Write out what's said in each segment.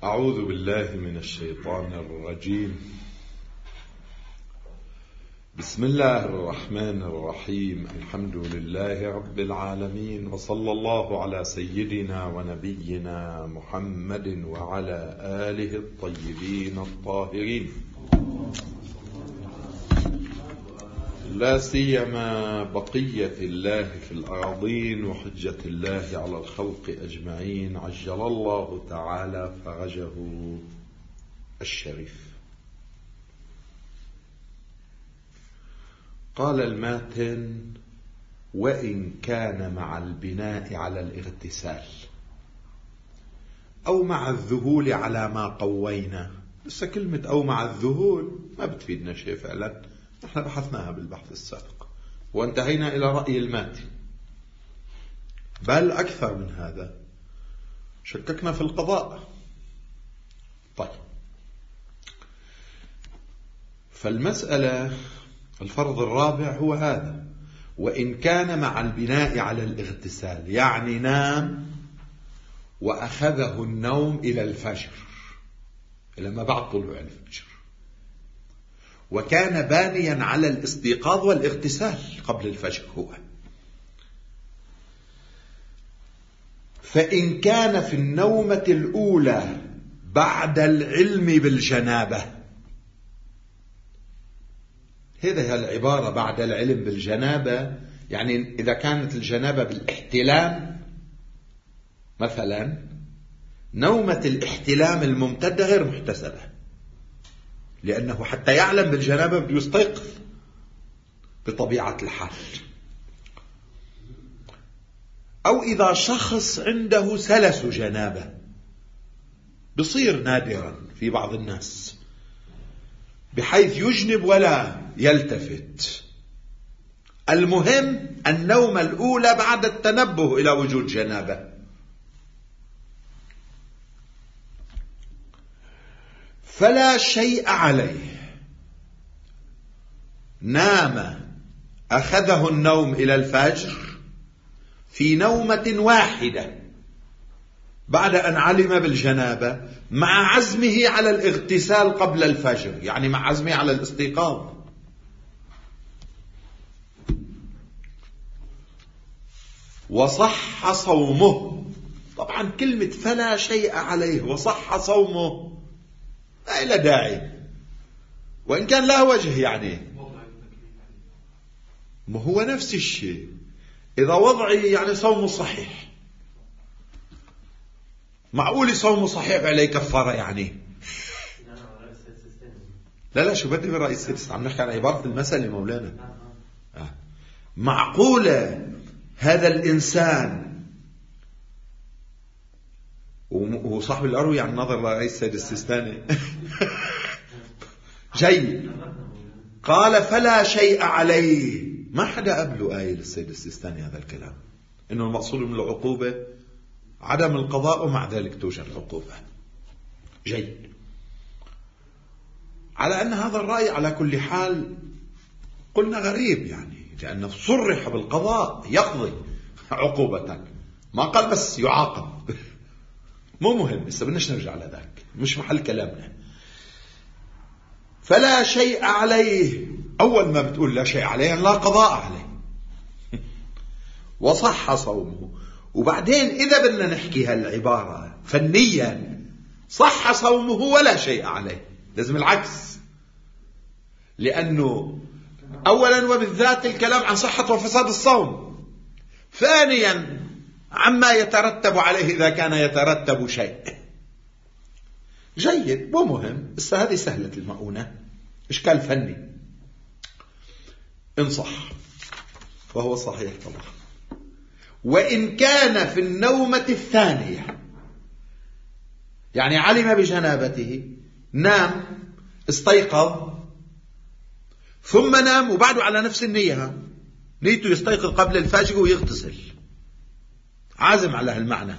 أعوذ بالله من الشيطان الرجيم. بسم الله الرحمن الرحيم. الحمد لله رب العالمين، وصلى الله على سيدنا ونبينا محمد وعلى آله الطيبين الطاهرين، لا سيما بقية الله في الأراضين وحجة الله على الخلق أجمعين، عجل الله تعالى فرجه الشريف. قال الماتن: وإن كان مع البناء على الاغتسال أو مع الذهول على ما قوينا. بس كلمة أو مع الذهول ما بتفيدنا شيء فعلا، نحن بحثناها بالبحث السابق وانتهينا إلى رأي الماتن، بل أكثر من هذا، شككنا في القضاء. طيب، فالمسألة الفرض الرابع هو هذا: وإن كان مع البناء على الاغتسال، يعني نام وأخذه النوم إلى الفجر، إلى ما بعد طلوع الفجر، وكان بانيا على الاستيقاظ والاغتسال قبل الفجر هو. فإن كان في النومة الأولى بعد العلم بالجنابة، هذه هي العبارة بعد العلم بالجنابة، يعني إذا كانت الجنابة بالاحتلام مثلا، نومة الاحتلام الممتدة غير محتسبة، لأنه حتى يعلم بالجنابة بده يستيقظ بطبيعة الحال. أو إذا شخص عنده سلس جنابة، بصير نادرا في بعض الناس بحيث يجنب ولا يلتفت. المهم النومة الأولى بعد التنبه إلى وجود جنابة. فلا شيء عليه، نام أخذه النوم إلى الفجر في نومة واحدة بعد أن علم بالجنابة، مع عزمه على الاغتسال قبل الفجر، يعني مع عزمه على الاستيقاظ، وصح صومه. طبعا كلمة فلا شيء عليه وصح صومه ما إلى داعي، وإن كان لا وجه، يعني ما هو نفس الشيء. إذا وضعي يعني صومه صحيح، معقول صومه صحيح عليه كفارة يعني؟ لا شو بدي برأي السادس، عم نحكي عن عبارة المثل مولانا. معقولة هذا الإنسان وصاحب الأروي عن نظر رئيس السيد السيستاني جيد، قال فلا شيء عليه. ما حدا قبله آية للسيد السيستاني هذا الكلام، إنه المقصود من العقوبة عدم القضاء ومع ذلك توجد عقوبة. جيد. على أن هذا الرأي على كل حال قلنا غريب، يعني لأنه صرح بالقضاء يقضي عقوبة، ما قال بس يعاقب. مو مهم، بس بدناش نرجع على ذاك، مش محل كلامنا. فلا شيء عليه، أول ما بتقول لا شيء عليه لا قضاء عليه. وصح صومه. وبعدين إذا بدنا نحكي هالعبارة فنيا، صح صومه ولا شيء عليه، لازم العكس، لأنه أولا وبالذات الكلام عن صحة وفساد الصوم، ثانيا عما يترتب عليه إذا كان يترتب شيء. جيد، مو مهم، بس هذه سهلة المؤونة، إشكال فني إن صح، وهو صحيح طبعا. وإن كان في النومة الثانية، يعني علم بجنابته، نام، استيقظ، ثم نام وبعده على نفس النية، نيته يستيقظ قبل الفجر ويغتسل، عازم على هالمعنى،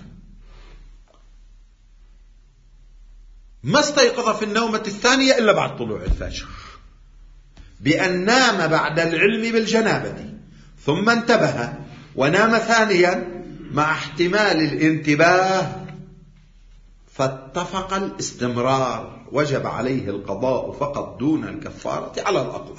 ما استيقظ في النومة الثانية إلا بعد طلوع الفجر، بأن نام بعد العلم بالجنابة ثم انتبه ونام ثانيا مع احتمال الانتباه فاتفق الاستمرار، وجب عليه القضاء فقط دون الكفارة على الأقوى.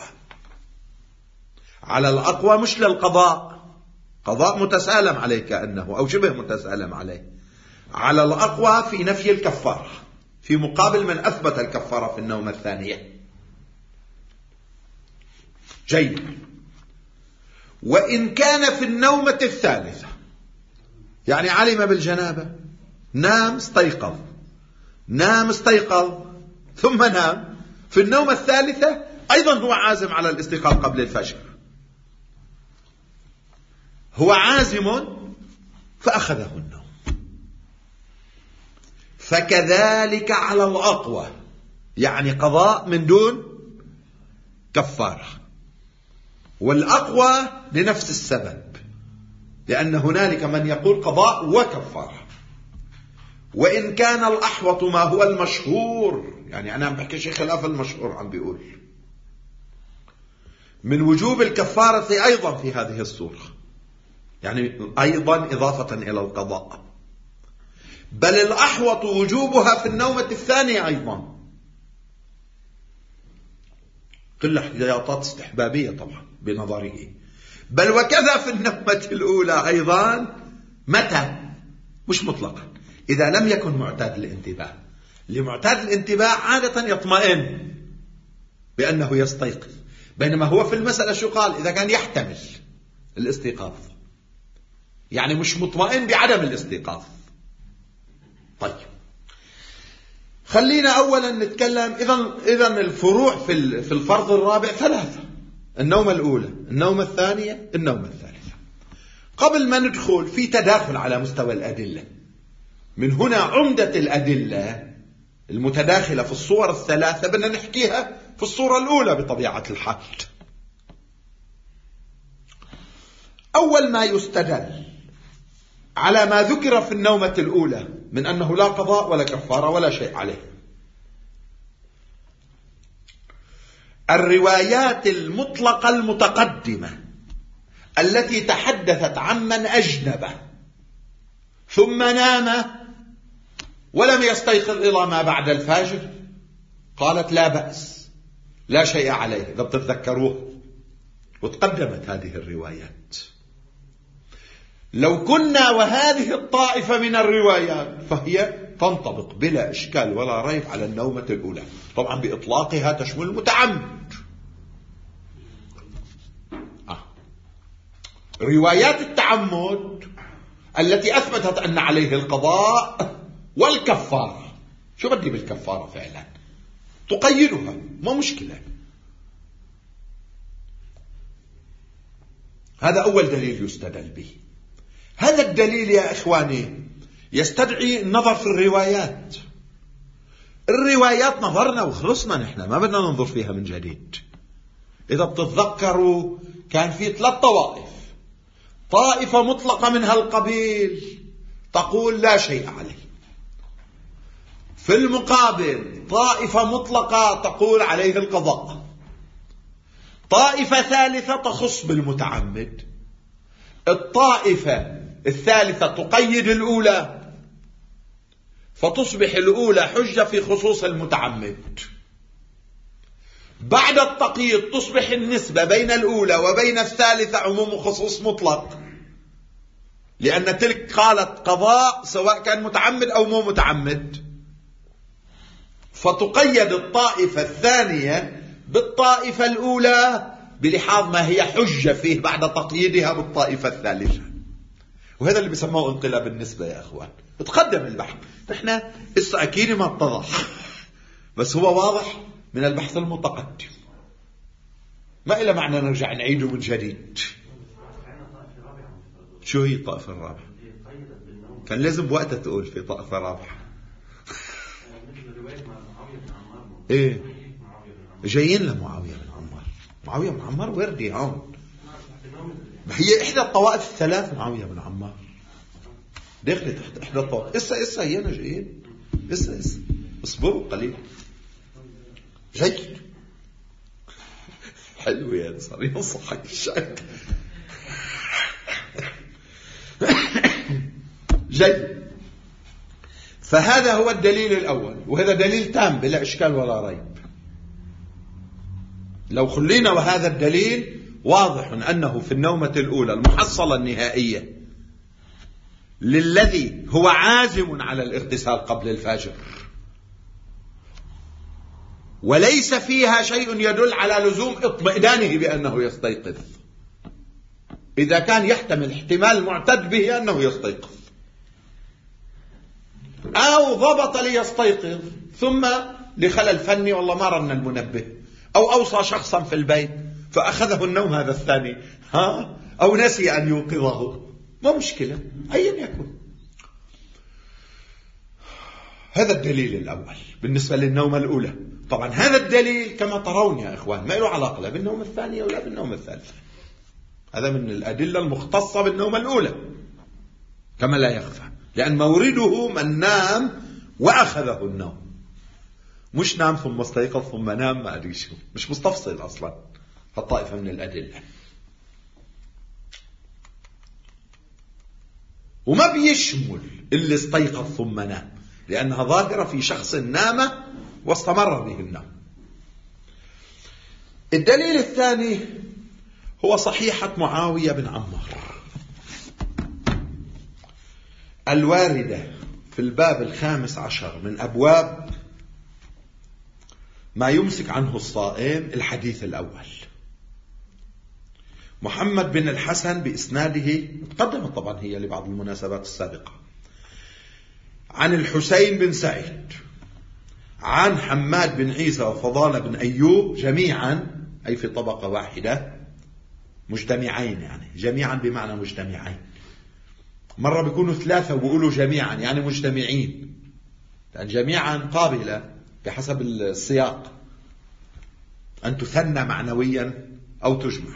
على الأقوى مش للقضاء، قضاء متسالم عليه كأنه أو شبه متسالم عليه. على الأقوى في نفي الكفارة في مقابل من أثبت الكفارة في النومة الثانية. جيد. وإن كان في النومة الثالثة، يعني علم بالجنابة، نام استيقظ، نام استيقظ ثم نام، في النومة الثالثة أيضا هو عازم على الاستيقاظ قبل الفجر، هو عازم فأخذه النوم، فكذلك على الأقوى، يعني قضاء من دون كفارة. والأقوى لنفس السبب، لأن هنالك من يقول قضاء وكفارة. وإن كان الأحوط ما هو المشهور، يعني أنا عم بحكي شيء خلاف المشهور، عم بيقول من وجوب الكفارة أيضا في هذه الصورة، يعني أيضا إضافة إلى القضاء، بل الأحوط وجوبها في النومة الثانية أيضا. كل احتياطات استحبابية طبعا بنظره، بل وكذا في النومة الأولى أيضا. متى؟ مش مطلقا، إذا لم يكن معتاد الانتباه. لمعتاد الانتباه عادة يطمئن بأنه يستيقظ، بينما هو في المسألة شو قال؟ إذا كان يحتمل الاستيقاظ، يعني مش مطمئن بعدم الاستيقاظ. طيب خلينا أولا نتكلم. إذن الفروع في الفرض الرابع ثلاثة: النومة الأولى، النومة الثانية، النومة الثالثة. قبل ما ندخل في تداخل على مستوى الأدلة، من هنا عمدة الأدلة المتداخلة في الصور الثلاثة بدنا نحكيها في الصورة الأولى بطبيعة الحال. أول ما يستدل على ما ذكر في النومة الأولى من أنه لا قضاء ولا كفارة ولا شيء عليه، الروايات المطلقة المتقدمة التي تحدثت عمن أجنب ثم نام ولم يستيقظ إلى ما بعد الفجر، قالت لا بأس لا شيء عليه، إذا بتتذكروه، وتقدمت هذه الروايات. لو كنا وهذه الطائفة من الروايات فهي تنطبق بلا إشكال ولا ريب على النومة الأولى، طبعا بإطلاقها تشمل المتعمد. روايات التعمد التي أثبتت أن عليه القضاء والكفارة، شو بدي بالكفارة فعلا؟ تقيدها، ما مشكلة. هذا أول دليل يستدل به. هذا الدليل يا إخواني يستدعي النظر في الروايات. الروايات نظرنا وخلصنا، نحن ما بدنا ننظر فيها من جديد. إذا بتتذكروا كان في 3 طوائف: طائفة مطلقة من هالقبيل تقول لا شيء عليه، في المقابل طائفة مطلقة تقول عليه القضاء، طائفة ثالثة تخص بالمتعمد، الطائفة الثالثة تقيد الأولى فتصبح الأولى حجة في خصوص المتعمد. بعد التقييد تصبح النسبة بين الأولى وبين الثالثة عموم خصوص مطلق، لأن تلك قالت قضاء سواء كان متعمد أو مو متعمد، فتقيد الطائفة الثانية بالطائفة الأولى بلحاظ ما هي حجة فيه بعد تقييدها بالطائفة الثالثة. وهذا اللي بيسموه انقلاب النسبة يا أخوان. تقدم البحث، نحن لسه أكيد ما اتضح، بس هو واضح من البحث المتقدم، ما إلا معنى نرجع نعيده من جديد. شو هي الطائفة الرابعة؟ كان لازم بوقتها تقول في طائفة رابعة. ايه جايين لمعاوية بن عمار. معاوية بن عمار وردي هون، هي إحدى الطوائف الثلاث. معاوية بن عمار دخلت إحدى الطوائف. إسا هينا جايين، إسا اصبروا قليل. جيد، حلو يا صار ينصحك الشيء. جيد. فهذا هو الدليل الأول، وهذا دليل تام بلا إشكال ولا ريب. لو خلينا وهذا الدليل واضح أنه في النومة الأولى المحصلة النهائية للذي هو عازم على الاغتسال قبل الفجر، وليس فيها شيء يدل على لزوم اطمئنانه بأنه يستيقظ، إذا كان يحتمل احتمال معتد به أنه يستيقظ، أو ضبط ليستيقظ ثم لخلل فني والله ما رن المنبه، أو أوصى شخصا في البيت فأخذه النوم هذا الثاني، أو نسي أن يوقظه، ما مشكلة أيا يكن. هذا الدليل الأول بالنسبة للنوم الأولى. طبعا هذا الدليل كما ترون يا إخوان ما له علاقة لا بالنوم الثانية ولا بالنوم الثالثة، هذا من الأدلة المختصة بالنوم الأولى كما لا يخفى، لأن مورده من نام وأخذه النوم، مش نام ثم استيقظ ثم نام، ما أدري شو، مش مستفصل أصلا فالطائفة من الأدلة. وما بيشمل اللي استيقظ ثم نام، لأنها ظاهرة في شخص نام واستمر به النوم. الدليل الثاني هو صحيحة معاوية بن عمار الواردة في الباب 15 من أبواب ما يمسك عنه الصائم، الحديث الأول. محمد بن الحسن بإسناده تقدمت طبعا هي لبعض المناسبات السابقة، عن الحسين بن سعيد عن حماد بن عيسى وفضالة بن أيوب جميعا، أي في طبقة واحدة، مجتمعين، يعني جميعا بمعنى مجتمعين. مرة بيكونوا ثلاثة وبيقولوا جميعا يعني مجتمعين، لأن جميعا قابلة بحسب السياق أن تثنى معنويا أو تجمع.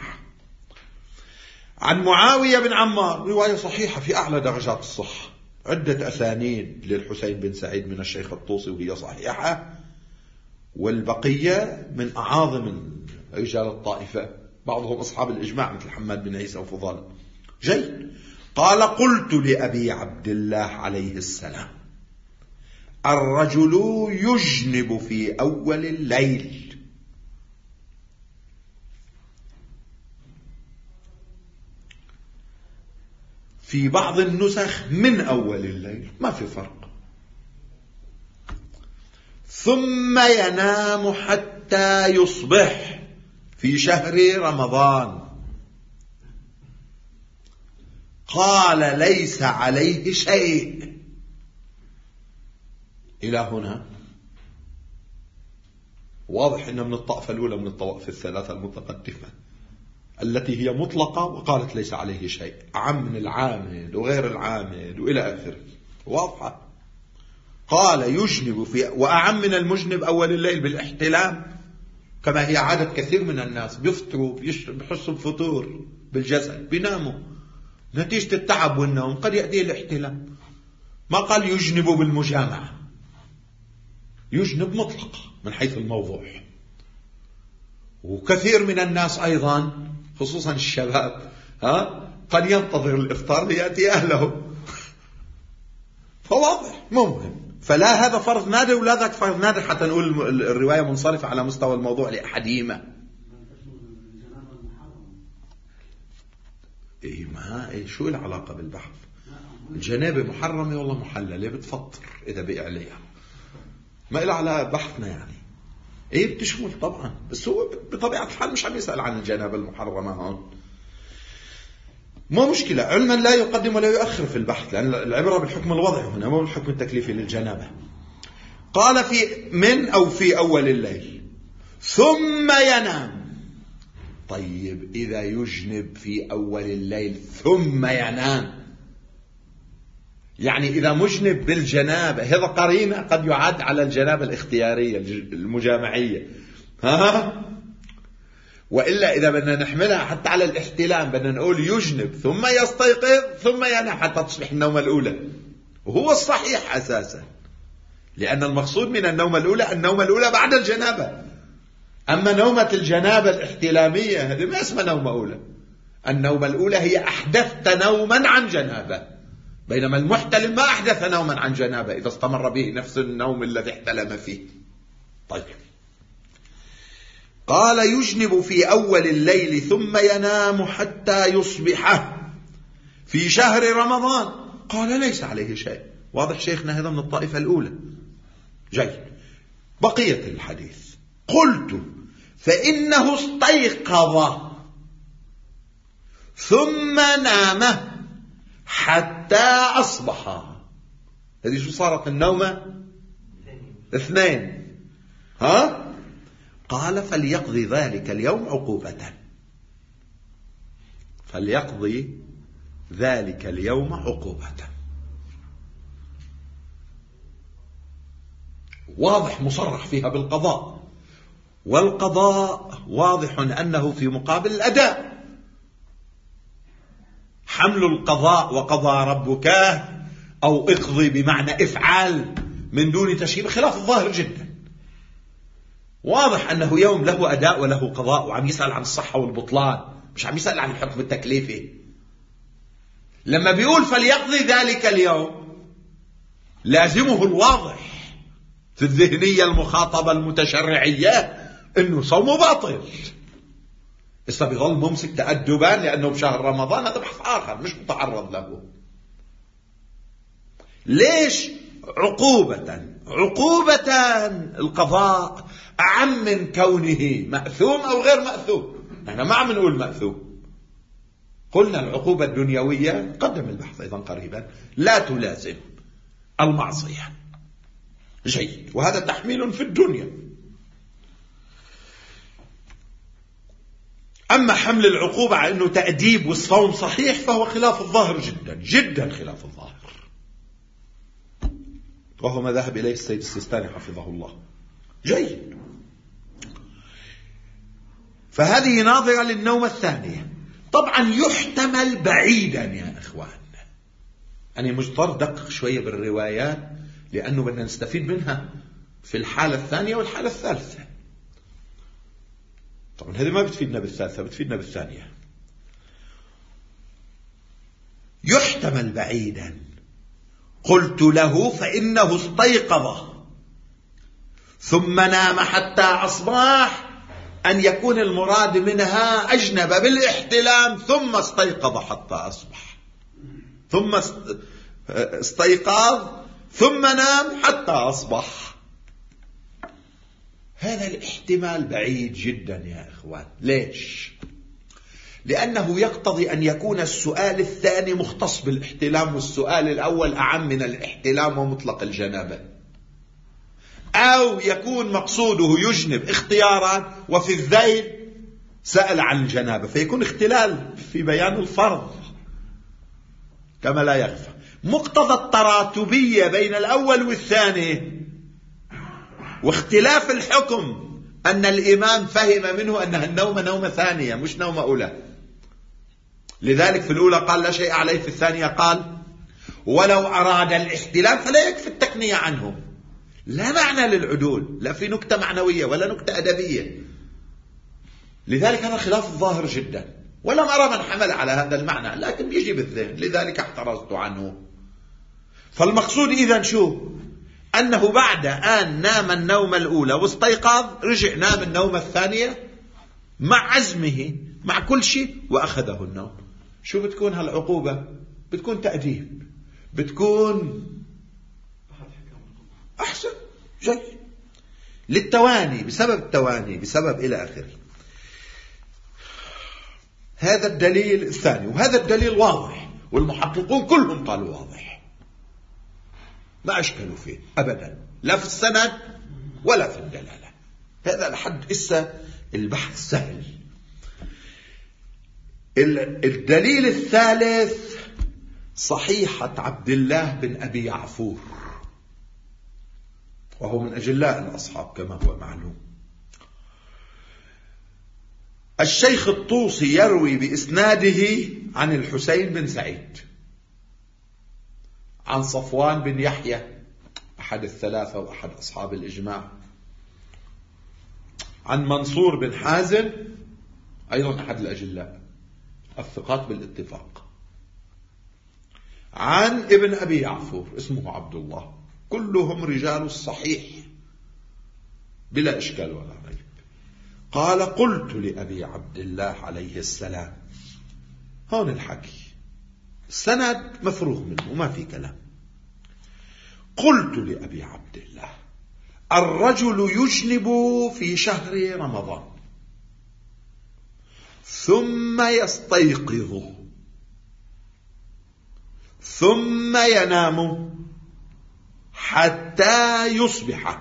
عن معاوية بن عمار رواية صحيحة في أعلى درجات الصحة، عدة أسانيد للحسين بن سعيد من الشيخ الطوسي وهي صحيحة، والبقية من أعاظم رجال الطائفة، بعضهم أصحاب الإجماع مثل حماد بن عيسى وفضال. جيد. قال: قلت لأبي عبد الله عليه السلام: الرجل يجنب في أول الليل، في بعض النسخ من أول الليل، ما في فرق، ثم ينام حتى يصبح في شهر رمضان. قال: ليس عليه شيء. إلى هنا واضح أن من الطائفة الأولى من الطوائف الثلاثة المتقدمة التي هي مطلقة وقالت ليس عليه شيء، عم من العامد وغير العامد وإلى آخره، واضحة. قال: يجنب في، وأعم من المجنب أول الليل بالاحتلام، كما هي عادة كثير من الناس، بيفطروا بيحسوا بفتور بالجسد بيناموا نتيجة التعب والنوم، قد يأتي الاحتلام. ما قال يجنب بالمجامعة، يجنب مطلقة من حيث الموضوع. وكثير من الناس أيضا خصوصا الشباب قد ينتظر الإفطار ليأتي أهله، فواضح مهم. فلا هذا فرض نادر ولا ذاك فرض نادر حتى نقول الرواية منصرفة على مستوى الموضوع لأحدهما. إيه ما إيه شو العلاقة بالبحث؟ الجنابة محرمة والله محللة، بتفطر إذا بقى عليها، ما إلا على بحثنا يعني. إيه بتشمل طبعا، بس هو بطبيعة الحال مش عم يسأل عن الجنابة المحرمة هون، ما مشكلة. علما لا يقدم ولا يؤخر في البحث، لأن العبرة بالحكم الوضعي هنا مو بالحكم التكليفي للجنابة. قال: في من أو في أول الليل ثم ينام. طيب إذا يجنب في أول الليل ثم ينام، يعني إذا مجنب بالجنابة، هذا قرينة قد يعد على الجنابة الاختيارية المجامعية، وإلا إذا بدنا نحملها حتى على الاحتلام بدنا نقول يجنب ثم يستيقظ ثم ينام حتى تصبح النومة الأولى، وهو الصحيح أساسا، لأن المقصود من النومة الأولى النومة الأولى بعد الجنابة. أما نومة الجنابة الاحتلامية هذه ما اسمها نومة أولى، النومة الأولى هي أحدثت نوما عن جنابة، بينما المحتلم ما أحدث نوما عن جنابة إذا استمر به نفس النوم الذي احتلم فيه. طيب، قال يجنب في أول الليل ثم ينام حتى يصبح في شهر رمضان. قال ليس عليه شيء. واضح شيخنا هذا من الطائفة الأولى. جيد. بقية الحديث: قلت فإنه استيقظ ثم نام حتى أصبح. هذه شو صارت النومة؟ 2. قال فليقضي ذلك اليوم عقوبة. فليقضي ذلك اليوم عقوبة. واضح مصرح فيها بالقضاء، والقضاء واضح أنه في مقابل الأداء. حمل القضاء وقضى ربك أو اقضي بمعنى افعال من دون تشهير خلاف الظاهر جدا. واضح أنه يوم له أداء وله قضاء، وعم يسأل عن الصحة والبطلان، مش عم يسأل عن الحكم التكليفي. لما بيقول فليقضي ذلك اليوم لازمه الواضح في الذهنية المخاطبة المتشرعية أنه صومه باطل. إذا بيظل ممسك تأدبا لأنه بشهر رمضان، هذا بحث آخر مش متعرض له. ليش عقوبة القضاء أعم من كونه مأثوم أو غير مأثوم. نحن ما عم نقول مأثوم، قلنا العقوبة الدنيوية قدم البحث أيضا قريبا لا تلازم المعصية. جيد. وهذا تحميل في الدنيا. أما حمل العقوبة على أنه تأديب والصوم صحيح فهو خلاف الظاهر جدا جدا خلاف الظاهر، وهو ما ذهب إليه السيد السيستاني حفظه الله. جيد. فهذه ناظرة للنوم الثانية. طبعا يحتمل بعيدا يا إخوان. أنا مضطر دقق شوية بالروايات لأنه بدنا نستفيد منها في الحالة الثانية والحالة الثالثة. طبعا هذه ما بتفيدنا بالثالثة، بتفيدنا بالثانية. يحتمل بعيدا. قلت له فإنه استيقظ ثم نام حتى أصبح، أن يكون المراد منها أجنب بالاحتلام ثم استيقظ حتى أصبح، ثم استيقظ ثم نام حتى أصبح. هذا الاحتمال بعيد جدا يا إخوان. ليش؟ لأنه يقتضي أن يكون السؤال الثاني مختص بالاحتلام والسؤال الأول أعم من الاحتلام ومطلق الجنابة، أو يكون مقصوده يجنب اختيارا وفي الذيل سأل عن الجنابة، فيكون اختلال في بيان الفرض كما لا يخفى. مقتضى التراتبية بين الأول والثاني واختلاف الحكم أن الإمام فهم منه أنها النوم نومة ثانية مش نومة أولى. لذلك في الأولى قال لا شيء عليه، في الثانية قال ولو أراد الاحتلام فلا يكفي التكنية عنه. لا معنى للعدول، لا في نكتة معنوية ولا نكتة أدبية. لذلك هذا خلاف الظاهر جدا، ولم أرى من حمل على هذا المعنى، لكن بيجي بالذهن، لذلك احترزت عنه. فالمقصود إذن شو؟ أنه بعد أن نام النوم الأولى واستيقظ رجع نام النوم الثانية مع عزمه مع كل شيء وأخذه النوم. شو بتكون هالعقوبة؟ بتكون تأديب، بتكون أحسن. جيد. للتواني، بسبب التواني، بسبب إلى آخره. هذا الدليل الثاني، وهذا الدليل واضح، والمحققون كلهم قالوا واضح، ما أشكلوا فيه أبدا، لا في السند ولا في الدلالة. هذا لحد إسا البحث سهل. الدليل الثالث صحيحة عبد الله بن أبي يعفور، وهو من أجلاء الأصحاب كما هو معلوم. الشيخ الطوسي يروي بإسناده عن الحسين بن سعيد، عن صفوان بن يحيى أحد الثلاثة وأحد أصحاب الإجماع، عن منصور بن حازم أيضا أحد الأجلاء الثقات بالاتفاق، عن ابن أبي يعفور اسمه عبد الله، كلهم رجال الصحيح بلا إشكال ولا ريب. قال قلت لأبي عبد الله عليه السلام، هون الحكي السند مفروغ منه وما في كلام. قلت لأبي عبد الله الرجل يجنب في شهر رمضان ثم يستيقظ ثم ينام حتى يصبح،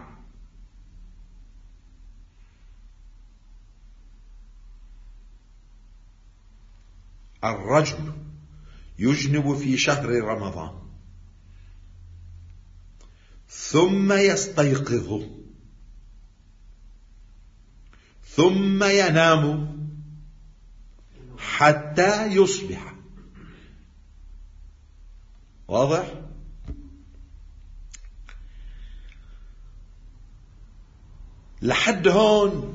الرجل يجنب في شهر رمضان ثم يستيقظ ثم ينام حتى يصبح. واضح؟ لحد هون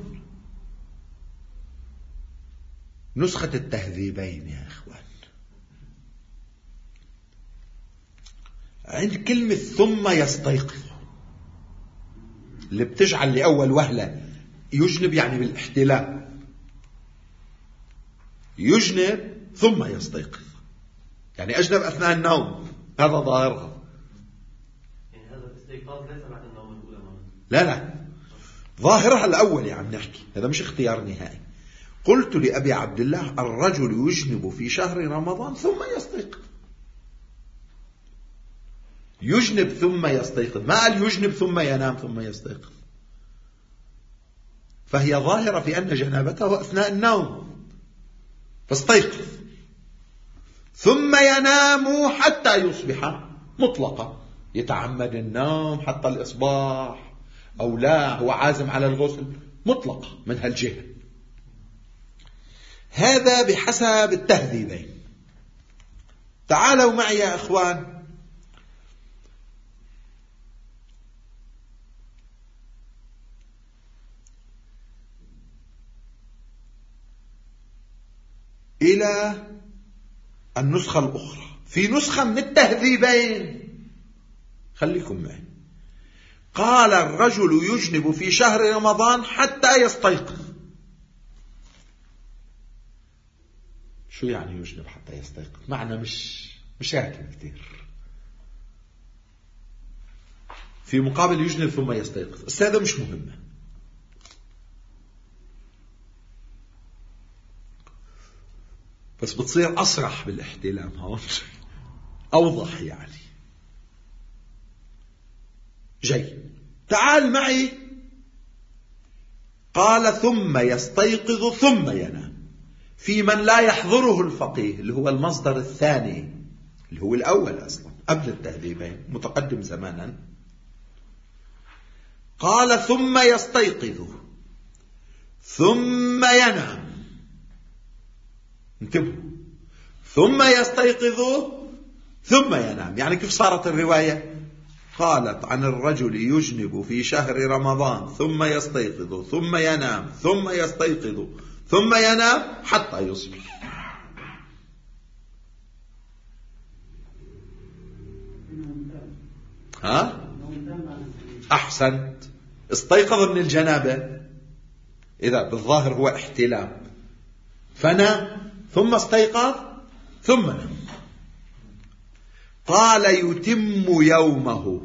نسخة التهذيبين يا إخوان. عند كلمة ثم يستيقظ اللي بتجعل لأول وهلة يجنب، يعني بالاحتلام يجنب ثم يستيقظ، يعني أجنب أثناء النوم، هذا ظاهرها. يعني هذا الاستيقاظ ليس بعد النوم الأولى؟ لا ظاهرها الأول يا عم نحكي، هذا مش اختيار نهائي. قلت لأبي عبد الله الرجل يجنب في شهر رمضان ثم يستيقظ، يجنب ثم يستيقظ، ما قال يجنب ثم ينام ثم يستيقظ. فهي ظاهرة في أن جنابته أثناء النوم فاستيقظ، ثم ينام حتى يصبح مطلقة، يتعمد النوم حتى الإصباح أو لا هو عازم على الغسل، مطلقة من هالجهة. هذا بحسب التهذيبين. تعالوا معي يا أخوان إلى النسخة الأخرى. في نسخة من التهذيبين، خليكم معي، قال الرجل يجنب في شهر رمضان حتى يستيقظ. شو يعني يجنب حتى يستيقظ؟ معنى مش راكب كتير. في مقابل يجنب ثم يستيقظ، بس هذا مش مهمة. بس بتصير أصرح بالاحتلام هون، أوضح يعني. جاي تعال معي. قال ثم يستيقظ ثم ينام. في من لا يحضره الفقيه اللي هو المصدر الثاني اللي هو الأول أصلا قبل التهذيبين متقدم زمانا، قال ثم يستيقظ ثم ينام. انتبهوا، ثم يستيقظ ثم ينام، يعني كيف صارت الرواية؟ قالت عن الرجل يجنب في شهر رمضان ثم يستيقظ ثم ينام ثم يستيقظ ثم ينام حتى يصبح. ها؟ أحسنت. استيقظ من الجنابة، إذا بالظاهر هو احتلام، فنام ثم استيقظ ثم نام. قال يتم يومه.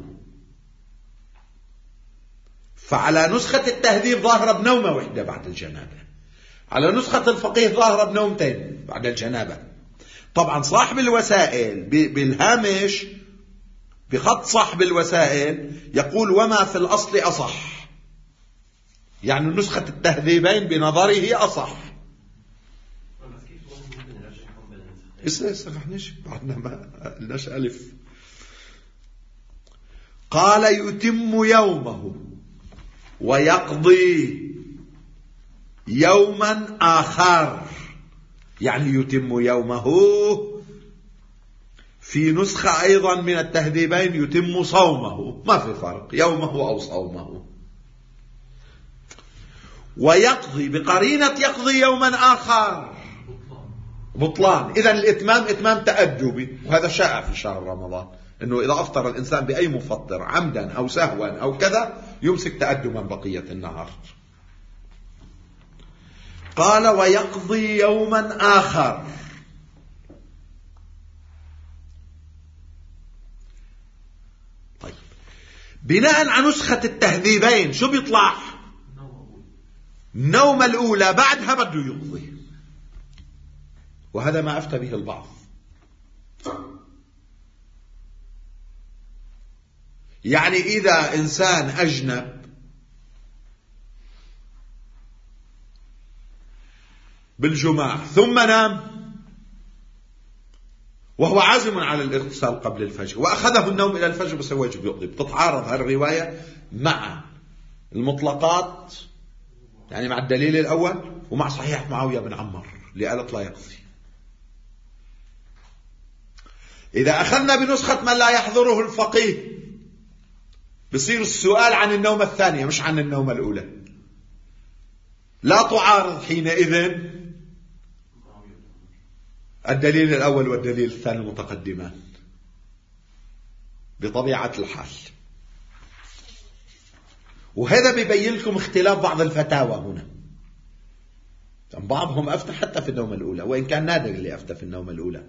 فعلى نسخة التهذيب ظاهرة بنومة واحدة بعد الجنابة، على نسخة الفقيه ظاهرة بنومتين بعد الجنابة. طبعا صاحب الوسائل بالهامش بخط صاحب الوسائل يقول وما في الأصل أصح، يعني نسخة التهذيبين بنظره أصح. رح نشوف بعدنا ما قلناش ألف. قال يتم يومه ويقضي يوما آخر، يعني يتم يومه. في نسخة أيضا من التهذيبين يتم صومه، ما في فرق يومه أو صومه. ويقضي بقرينة يقضي يوما آخر، بطلان. إذن الإتمام إتمام تأدبي، وهذا شائع في شهر رمضان، أنه إذا أفطر الإنسان بأي مفطر عمدا أو سهوا أو كذا يمسك تأدبا بقية النهار. قال ويقضي يوما آخر. طيب بناء على نسخة التهذيبين شو بيطلع؟ النومة الأولى بعدها بده يقضي، وهذا ما أفتى به البعض. يعني إذا إنسان أجنب بالجماع ثم نام وهو عازم على الاغتسال قبل الفجر وأخذه النوم إلى الفجر بس هو يجب يقضي، بتتعارض هالرواية مع المطلقات، يعني مع الدليل الأول ومع صحيح معاوية بن عمار اللي قالت لا يقضي. إذا أخذنا بنسخة من لا يحضره الفقيه بصير السؤال عن النومة الثانية مش عن النومة الأولى، لا تعارض حينئذ الدليل الأول والدليل الثاني المتقدمان بطبيعة الحال. وهذا بيبين لكم اختلاف بعض الفتاوى هنا، بعضهم أفتى حتى في النومة الأولى، وإن كان نادر اللي أفتى في النومة الأولى،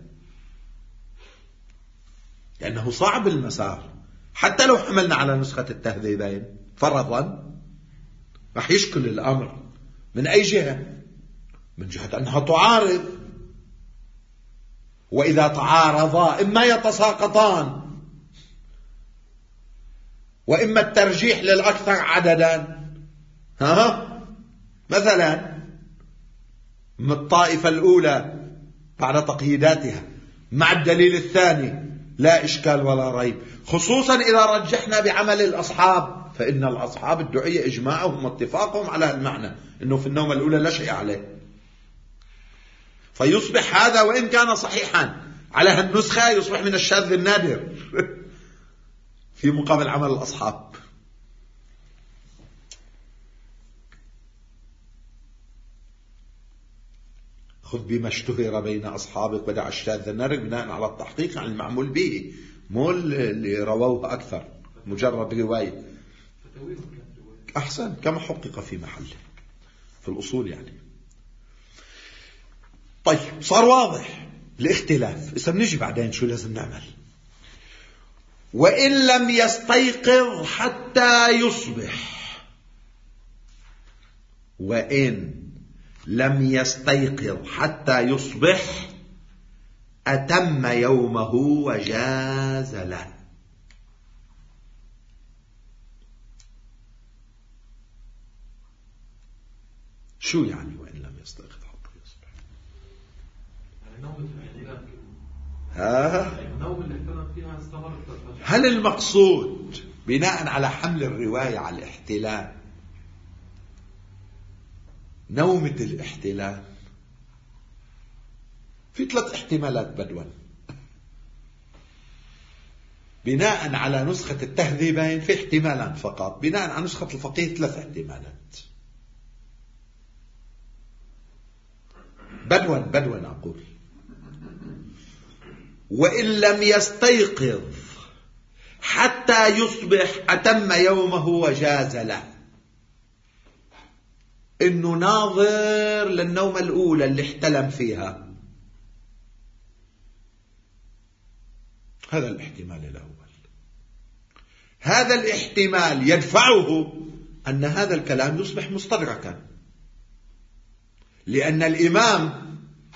لأنه صعب المسار. حتى لو حملنا على نسخة التهذيبين فرضا رح يشكل الأمر من أي جهة؟ من جهة أنها تعارض، وإذا تعارضا إما يتساقطان وإما الترجيح للأكثر عددا. مثلا من الطائفة الأولى بعد تقييداتها مع الدليل الثاني لا إشكال ولا ريب، خصوصا إذا رجحنا بعمل الأصحاب، فإن الأصحاب الدعية إجماعهم واتفاقهم على المعنى أنه في النوم الأولى لا شيء عليه، فيصبح هذا وإن كان صحيحا على هالنسخة يصبح من الشاذ النادر في مقابل عمل الأصحاب. خذ بما اشتهر بين أصحابك ودع الشاذ النادر بناء على التحقيق عن المعمول به، مو اللي رووه أكثر مجرد رواية. أحسن كما حقق في محله في الأصول يعني. طيب صار واضح الاختلاف. إذا بنجي بعدين شو لازم نعمل؟ وإن لم يستيقظ حتى يصبح، وإن لم يستيقظ حتى يصبح أتم يومه وجاز له. شو يعني وإن لم يستيقظ حتى يصبح؟ هل المقصود بناء على حمل الرواية على الاحتلال نومة الاحتلال؟ في 3 احتمالات بدوا بناء على نسخة التهذيبين، في احتمالان فقط، بناء على نسخة الفقيه 3 احتمالات بدوا أقول. وإن لم يستيقظ حتى يصبح أتم يومه وجاز له، إنه ناظر للنومة الأولى اللي احتلم فيها، هذا الاحتمال الأول. هذا الاحتمال يدفعه أن هذا الكلام يصبح مستدركا، لأن الإمام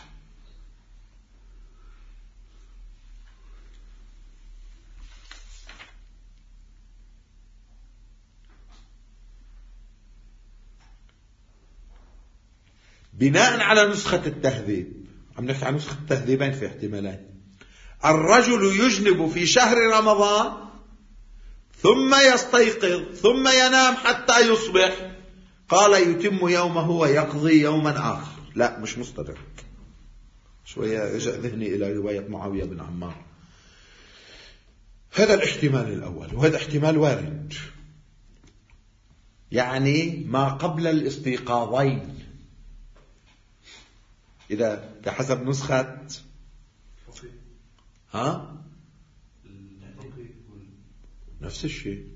بناء على نسخة التهذيب، عم نحكي عن نسخة التهذيبين في احتمالين، الرجل يجنب في شهر رمضان ثم يستيقظ ثم ينام حتى يصبح، قال يتم يومه ويقضي يوما آخر. لا مش مستدرك، شوية رجع ذهني إلى رواية معاوية بن عمار. هذا الاحتمال الأول، وهذا احتمال وارد، يعني ما قبل الاستيقاظين. إذا بحسب نسخة نفس الشيء.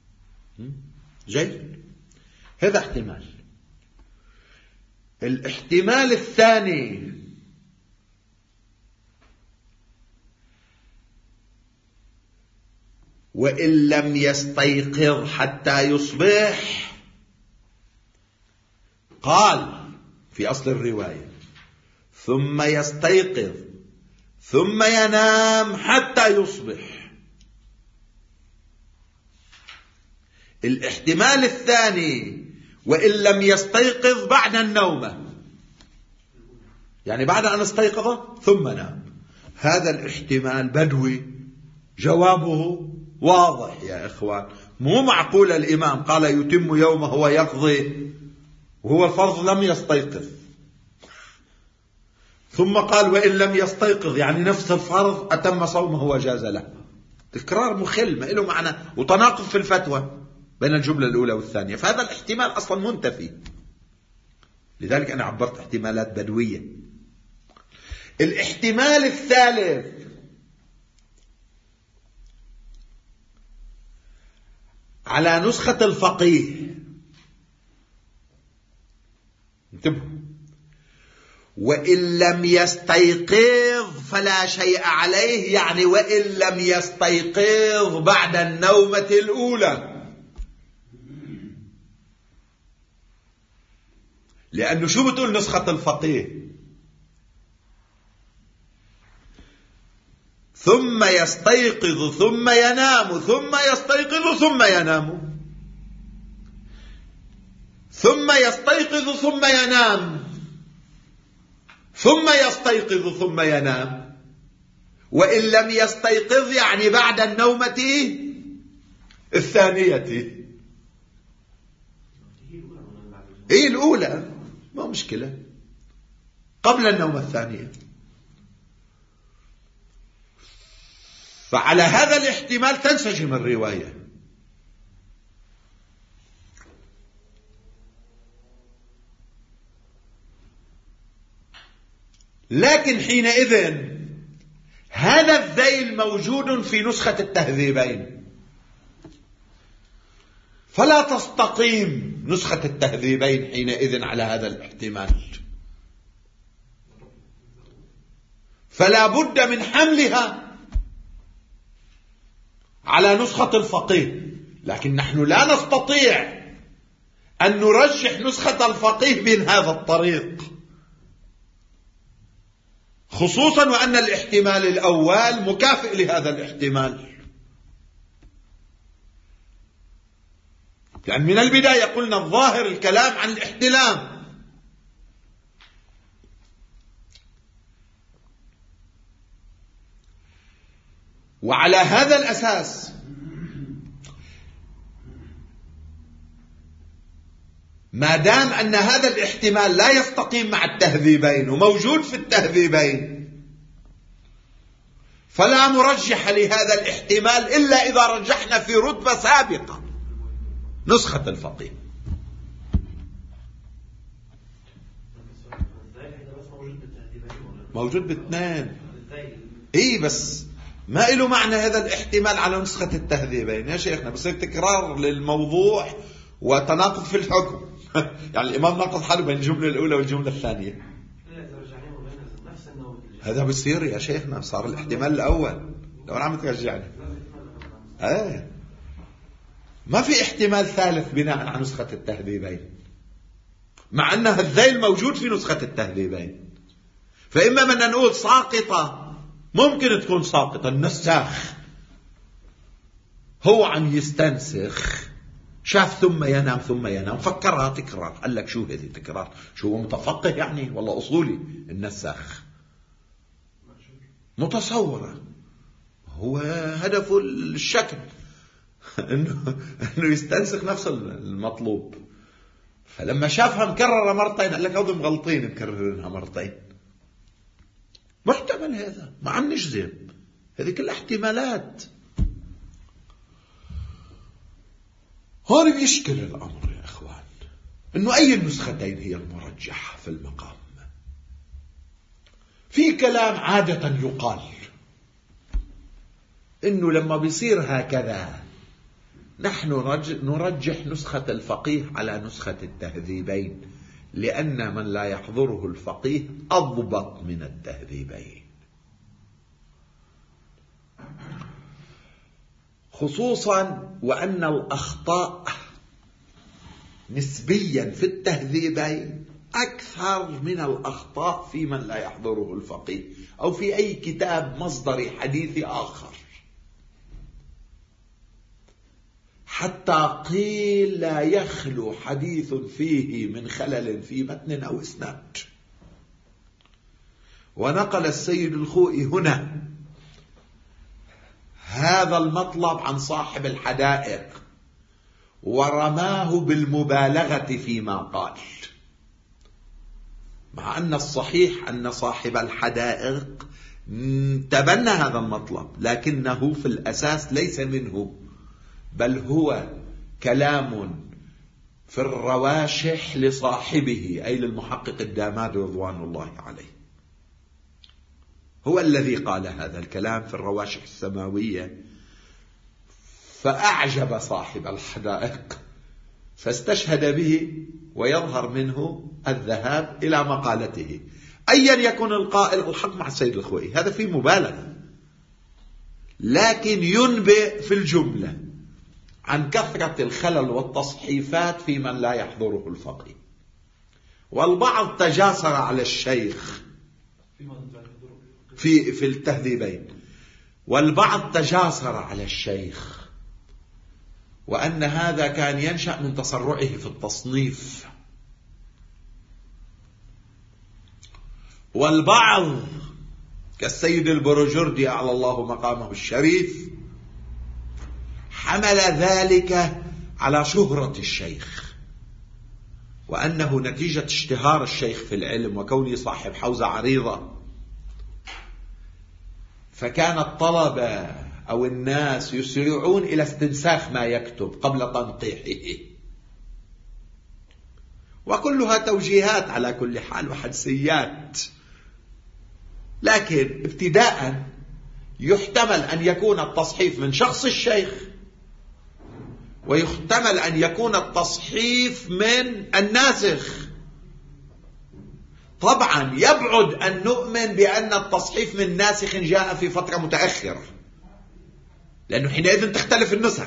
جيد، هذا احتمال. الاحتمال الثاني وإن لم يستيقظ حتى يصبح، قال في أصل الرواية ثم يستيقظ ثم ينام حتى يصبح. الاحتمال الثاني وإن لم يستيقظ بعد النومة، يعني بعد أن استيقظ ثم نام. هذا الاحتمال بدوي، جوابه واضح يا إخوان. مو معقول الإمام قال يتم يومه ويقضي وهو الفرض لم يستيقظ، ثم قال وإن لم يستيقظ يعني نفس الفرض أتم صومه وجاز له. تكرار مخل، ما له معنى، وتناقض في الفتوى بين الجملة الأولى والثانية. فهذا الاحتمال أصلا منتفي، لذلك أنا عبرت احتمالات بدوية. الاحتمال الثالث على نسخة الفقيه، انتبهوا، وإن لم يستيقظ فلا شيء عليه، يعني وإن لم يستيقظ بعد النومة الأولى. لأنه شو بتقول نسخة الفقيه؟ ثم يستيقظ ثم ينام ثم يستيقظ ثم ينام، ثم يستيقظ ثم ينام ثم يستيقظ ثم ينام. وإن لم يستيقظ يعني بعد النومة الثانية. إيه الأولى، ما مشكلة، قبل النومة الثانية. فعلى هذا الاحتمال تنسجم الرواية. لكن حينئذ هذا الذيل موجود في نسخة التهذيبين، فلا تستقيم نسخة التهذيبين حينئذ على هذا الاحتمال، فلا بد من حملها على نسخة الفقيه. لكن نحن لا نستطيع أن نرجح نسخة الفقيه من هذا الطريق، خصوصا وأن الاحتمال الأول مكافئ لهذا الاحتمال. يعني من البداية قلنا الظاهر الكلام عن الاحتلام، وعلى هذا الأساس ما دام أن هذا الاحتمال لا يستقيم مع التهذيبين وموجود في التهذيبين، فلا مرجح لهذا الاحتمال إلا إذا رجحنا في رتبة سابقة نسخة الفقيه. موجود باثنين، إيه بس ما له معنى هذا الاحتمال على نسخة التهذيبين يا شيخنا، بصير تكرار للموضوع وتناقض في الحكم. يعني الإمام ناقض حاله بين الجملة الأولى والجملة الثانية. هذا بصير يا شيخنا، صار الاحتمال الأول لو أنا عم ترجعني. ما في احتمال ثالث بناء على نسخة التهذيبين، مع أن الذيل موجود في نسخة التهذيبين. فإما من نقول ساقطة، ممكن تكون ساقطة، النساخ هو عم يستنسخ، شاف ثم ينام ثم ينام فكرها تكرار، قال لك شو هذه تكرار؟ شو هو متفقه يعني والله أصولي؟ النساخ متصورة، هو هدفه الشكل انه يستنسخ نفس المطلوب. فلما شافها مكررة مرتين قال لك هذول مغلطين مكررينها مرتين. محتمل هذا، ما عم نجزم، هذه كلها احتمالات. هون بيشكل الأمر يا أخوان، إنه أي النسختين هي المرجحة في المقام. في كلام عادة يقال إنه لما بيصير هكذا نحن نرجح نسخة الفقيه على نسخة التهذيبين، لأن من لا يحضره الفقيه أضبط من التهذيبين، خصوصا وأن الأخطاء نسبيا في التهذيبين أكثر من الأخطاء في من لا يحضره الفقيه أو في أي كتاب مصدري حديثي آخر، حتى قيل لا يخلو حديث فيه من خلل في متن أو إسناد. ونقل السيد الخوئي هنا هذا المطلب عن صاحب الحدائق ورماه بالمبالغة فيما قال، مع أن الصحيح أن صاحب الحدائق تبنى هذا المطلب، لكنه في الأساس ليس منه، بل هو كلام في الرواشح لصاحبه أي للمحقق الدامادي رضوان الله عليه، هو الذي قال هذا الكلام في الرواشح السماوية، فأعجب صاحب الحدائق فاستشهد به، ويظهر منه الذهاب إلى مقالته. أيا يكون القائل الحق مع السيد الخوئي، هذا فيه مبالغة، لكن ينبئ في الجملة عن كثرة الخلل والتصحيفات في من لا يحضره الفقيه. والبعض تجاسر على الشيخ في التهذيبين، والبعض تجاسر على الشيخ وأن هذا كان ينشأ من تسرعه في التصنيف، والبعض كالسيد البروجردي على الله مقامه الشريف حمل ذلك على شهرة الشيخ، وأنه نتيجة اشتهار الشيخ في العلم وكونه صاحب حوزة عريضة، فكان الطلبة أو الناس يسرعون إلى استنساخ ما يكتب قبل تنقيحه، وكلها توجيهات على كل حال وحدسيات. لكن ابتداء يحتمل أن يكون التصحيف من شخص الشيخ، ويحتمل أن يكون التصحيف من الناسخ. طبعا يبعد أن نؤمن بأن التصحيف من ناسخ جاء في فترة متأخرة، لأنه حينئذ تختلف النسخ.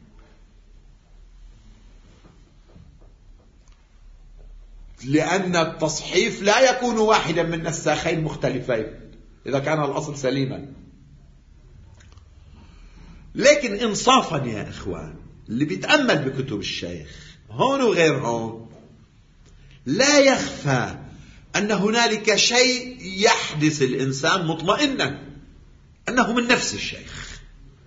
لأن التصحيف لا يكون واحدا من نساخين مختلفين إذا كان الأصل سليما. لكن إنصافا يا إخوان، اللي بيتأمل بكتب الشيخ هون وغير هون لا يخفى أن هنالك شيء يحدث الإنسان مطمئنا أنه من نفس الشيخ،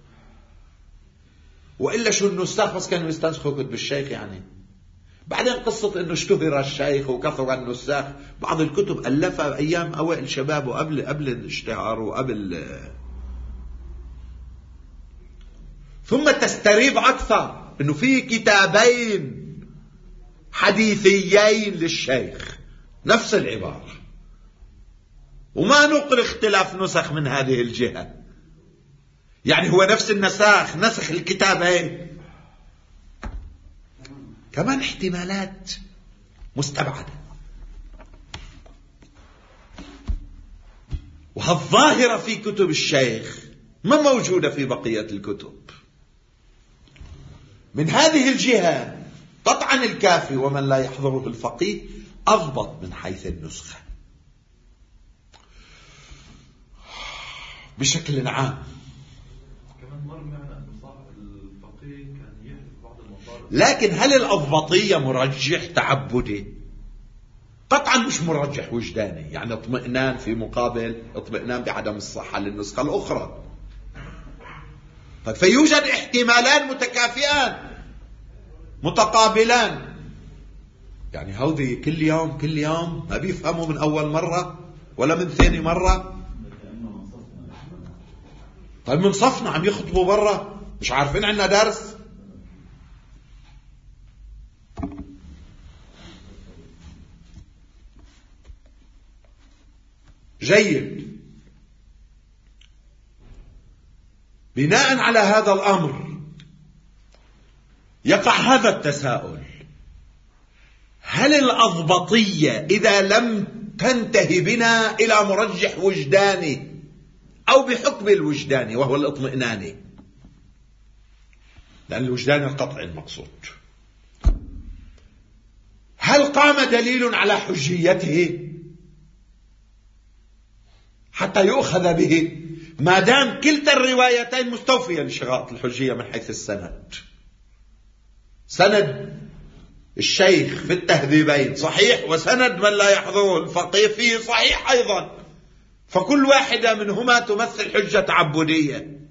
وإلا شو النساخ بس كانوا يستنسخوا كتب الشيخ يعني. بعدين قصة أنه اشتهر الشيخ وكثر النساخ، بعض الكتب ألفها أيام أوائل شبابه قبل الاشتهار وقبل، ثم تستريب أكثر أنه في كتابين حديثيين للشيخ نفس العبارة، وما نقل اختلاف نسخ من هذه الجهة، يعني هو نفس النساخ نسخ الكتابين. كمان احتمالات مستبعدة، وهالظاهرة في كتب الشيخ ما موجودة في بقية الكتب. من هذه الجهة قطعا الكافي ومن لا يحضره الفقيه أضبط من حيث النسخة بشكل عام. كمان مر معنا أن صاحب الفقيه كان يحدث بعض المطالب. لكن هل الأضبطية مرجح تعبدي؟ قطعا مش مرجح وجداني، يعني اطمئنان في مقابل اطمئنان بعدم الصحة للنسخة الأخرى. طيب فيوجد احتمالان متكافئان متقابلان، يعني هودي كل يوم ما بيفهموا من أول مرة ولا من ثاني مرة. طيب من صفنا عم يخطبوا برا مش عارفين عنا درس. جيد. بناء على هذا الأمر يقع هذا التساؤل: هل الأضبطية إذا لم تنتهي بنا إلى مرجح وجداني أو بحكم الوجداني وهو الاطمئناني، لأن الوجدان القطعي المقصود، هل قام دليل على حجيته حتى يؤخذ به ما دام كلتا الروايتين مستوفية لشراط الحجية من حيث السند؟ سند الشيخ في التهذيبين صحيح، وسند من لا يحضره الفقيه فيه صحيح أيضا، فكل واحدة منهما تمثل حجة تعبدية.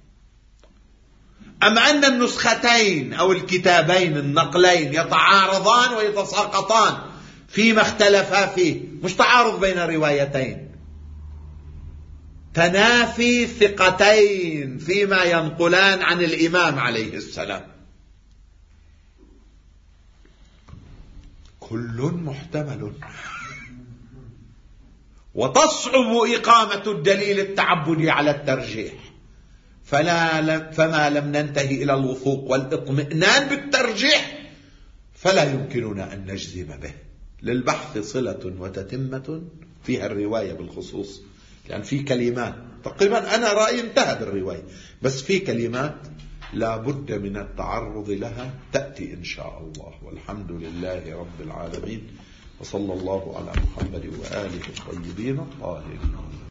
أم أن النسختين أو الكتابين النقلين يتعارضان ويتساقطان فيما اختلفا فيه، مش تعارض بين روايتين، تنافي ثقتين فيما ينقلان عن الإمام عليه السلام. كل محتمل، وتصعب إقامة الدليل التعبدي على الترجيح، فما لم ننتهي إلى الوثوق والاطمئنان بالترجيح فلا يمكننا أن نجزم به. للبحث صلة وتتمة فيها الرواية بالخصوص، لأن في كلمات تقريبا أنا رأيي انتهى بالرواية، بس في كلمات لا بد من التعرض لها تأتي إن شاء الله. والحمد لله رب العالمين، وصلى الله على محمد وآله الطيبين الطاهرين.